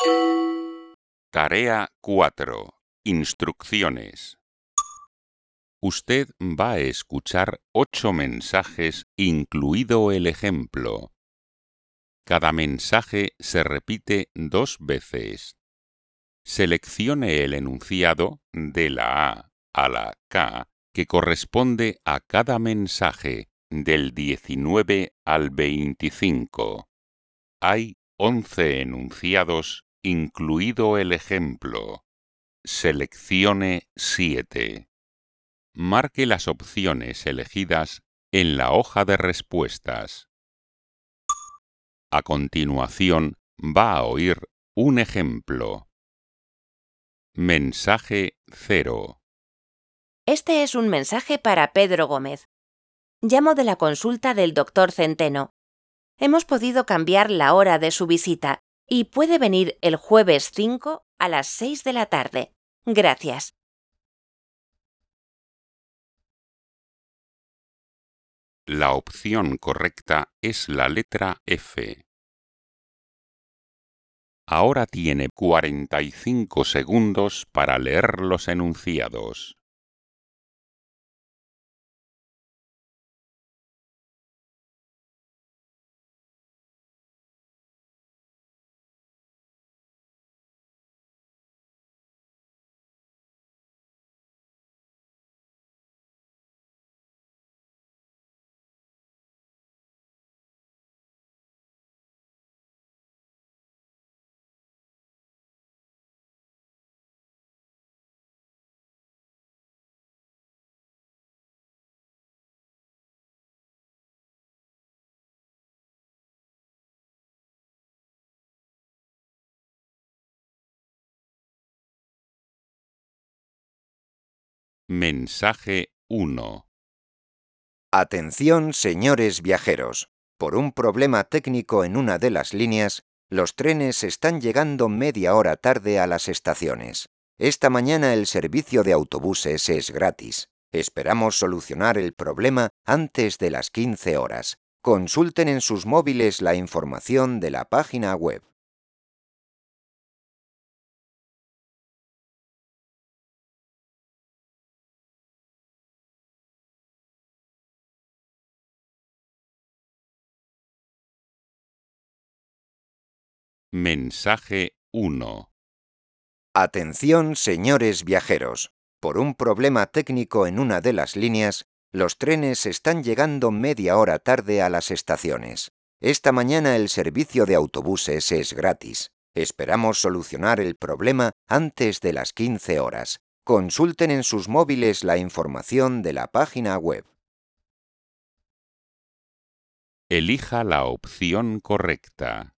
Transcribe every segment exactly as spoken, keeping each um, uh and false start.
Tarea cuatro. Instrucciones. Usted va a escuchar ocho mensajes, incluido el ejemplo. Cada mensaje se repite dos veces. Seleccione el enunciado de la A a la K que corresponde a cada mensaje del diecinueve al veinticinco. Hay once enunciados, incluido el ejemplo. Seleccione siete. Marque las opciones elegidas en la hoja de respuestas. A continuación, va a oír un ejemplo. Mensaje cero. Este es un mensaje para Pedro Gómez. Llamo de la consulta del doctor Centeno. Hemos podido cambiar la hora de su visita y puede venir el jueves cinco a las seis de la tarde. Gracias. La opción correcta es la letra F. Ahora tiene cuarenta y cinco segundos para leer los enunciados. Mensaje uno. Atención, señores viajeros. Por un problema técnico en una de las líneas, los trenes están llegando media hora tarde a las estaciones. Esta mañana el servicio de autobuses es gratis. Esperamos solucionar el problema antes de las quince horas. Consulten en sus móviles la información de la página web. Mensaje uno. Atención, señores viajeros. Por un problema técnico en una de las líneas, los trenes están llegando media hora tarde a las estaciones. Esta mañana el servicio de autobuses es gratis. Esperamos solucionar el problema antes de las quince horas. Consulten en sus móviles la información de la página web. Elija la opción correcta.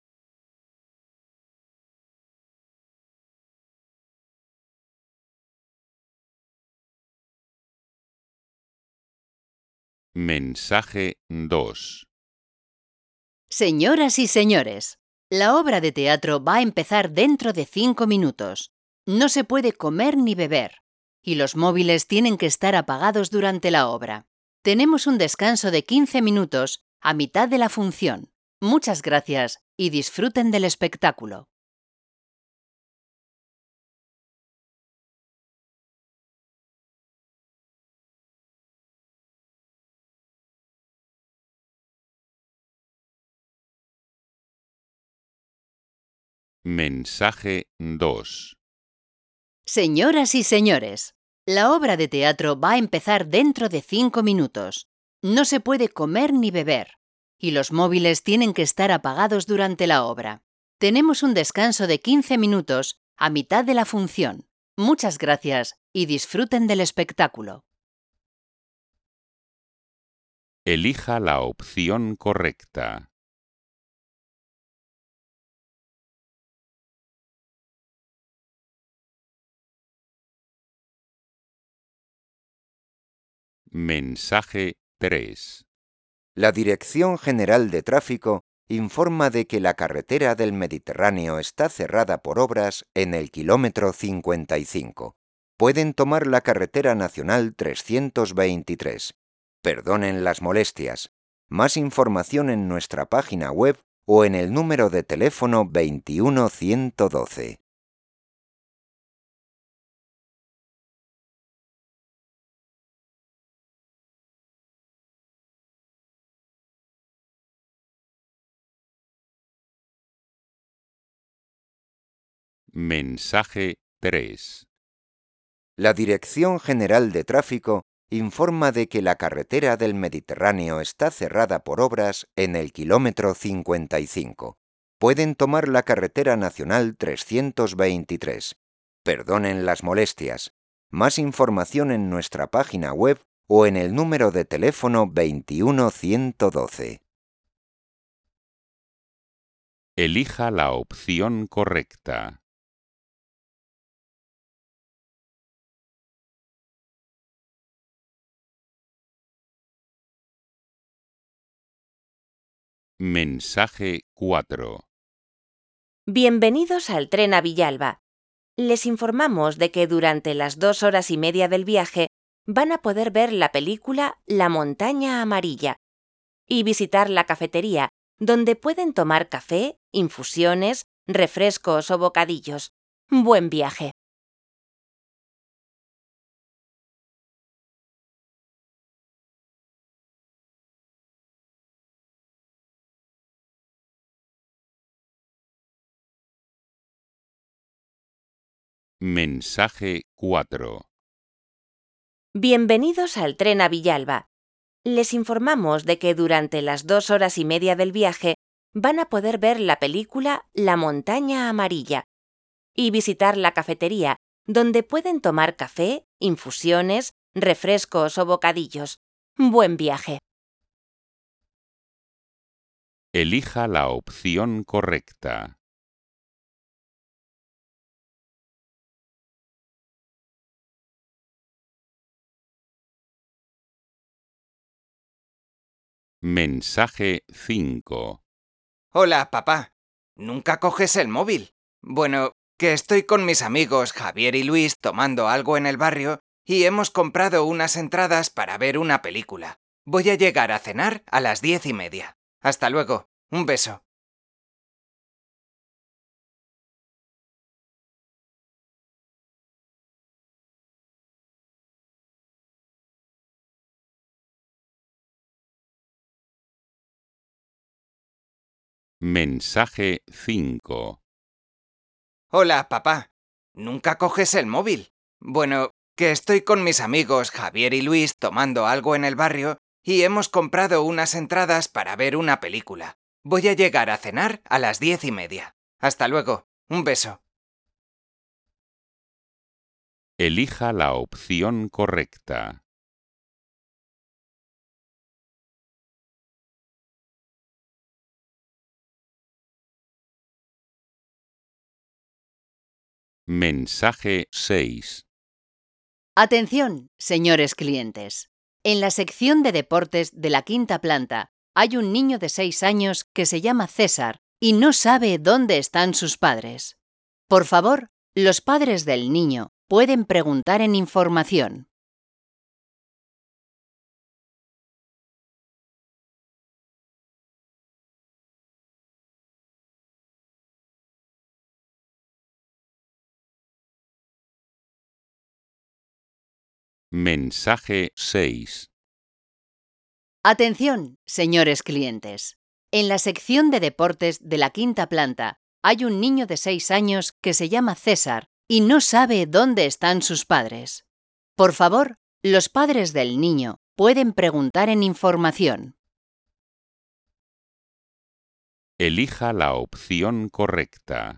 Mensaje dos. Señoras y señores, la obra de teatro va a empezar dentro de cinco minutos. No se puede comer ni beber, y los móviles tienen que estar apagados durante la obra. Tenemos un descanso de quince minutos a mitad de la función. Muchas gracias y disfruten del espectáculo. Mensaje dos. Señoras y señores, la obra de teatro va a empezar dentro de cinco minutos. No se puede comer ni beber, y los móviles tienen que estar apagados durante la obra. Tenemos un descanso de quince minutos a mitad de la función. Muchas gracias y disfruten del espectáculo. Elija la opción correcta. Mensaje tres. La Dirección General de Tráfico informa de que la carretera del Mediterráneo está cerrada por obras en el kilómetro cincuenta y cinco. Pueden tomar la carretera nacional trescientos veintitrés. Perdonen las molestias. Más información en nuestra página web o en el número de teléfono veintiuno ciento doce. Mensaje tres. La Dirección General de Tráfico informa de que la carretera del Mediterráneo está cerrada por obras en el kilómetro cincuenta y cinco. Pueden tomar la carretera nacional trescientos veintitrés. Perdonen las molestias. Más información en nuestra página web o en el número de teléfono veintiuno ciento doce. Elija la opción correcta. Mensaje cuatro. Bienvenidos al tren a Villalba. Les informamos de que durante las dos horas y media del viaje van a poder ver la película La montaña amarilla y visitar la cafetería, donde pueden tomar café, infusiones, refrescos o bocadillos. Buen viaje. Mensaje cuatro. Bienvenidos al tren a Villalba. Les informamos de que durante las dos horas y media del viaje van a poder ver la película La montaña amarilla y visitar la cafetería, donde pueden tomar café, infusiones, refrescos o bocadillos. Buen viaje. Elija la opción correcta. Mensaje cinco. Hola, papá. ¿Nunca coges el móvil? Bueno, que estoy con mis amigos Javier y Luis tomando algo en el barrio y hemos comprado unas entradas para ver una película. Voy a llegar a cenar a las diez y media. Hasta luego. Un beso. Mensaje cinco. Hola, papá. ¿Nunca coges el móvil? Bueno, que estoy con mis amigos Javier y Luis tomando algo en el barrio y hemos comprado unas entradas para ver una película. Voy a llegar a cenar a las diez y media. Hasta luego. Un beso. Elija la opción correcta. Mensaje seis. Atención, señores clientes. En la sección de deportes de la quinta planta hay un niño de seis años que se llama César y no sabe dónde están sus padres. Por favor, los padres del niño pueden preguntar en información. Mensaje seis. Atención, señores clientes. En la sección de deportes de la quinta planta hay un niño de seis años que se llama César y no sabe dónde están sus padres. Por favor, los padres del niño pueden preguntar en información. Elija la opción correcta.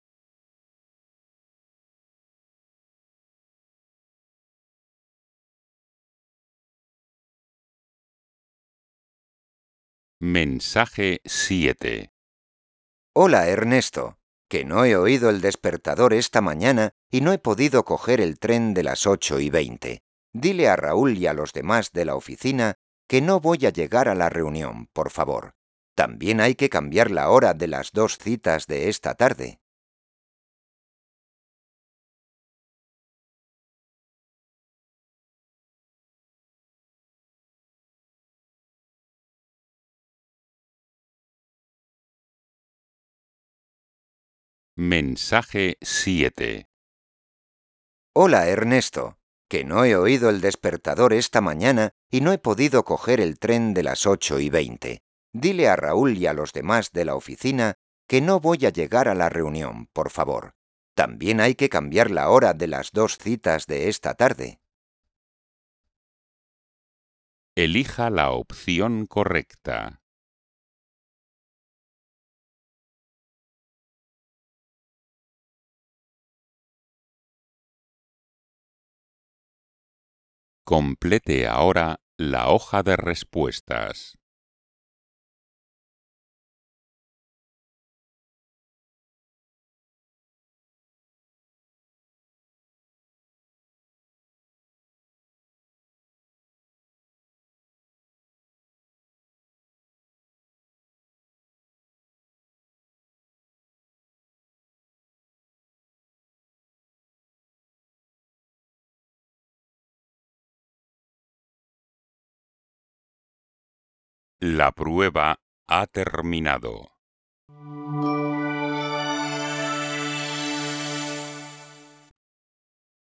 Mensaje siete. Hola, Ernesto, que no he oído el despertador esta mañana y no he podido coger el tren de las ocho y veinte. Dile a Raúl y a los demás de la oficina que no voy a llegar a la reunión, por favor. También hay que cambiar la hora de las dos citas de esta tarde. Mensaje siete. Hola, Ernesto, que no he oído el despertador esta mañana y no he podido coger el tren de las ocho y veinte. Dile a Raúl y a los demás de la oficina que no voy a llegar a la reunión, por favor. También hay que cambiar la hora de las dos citas de esta tarde. Elija la opción correcta. Complete ahora la hoja de respuestas. La prueba ha terminado.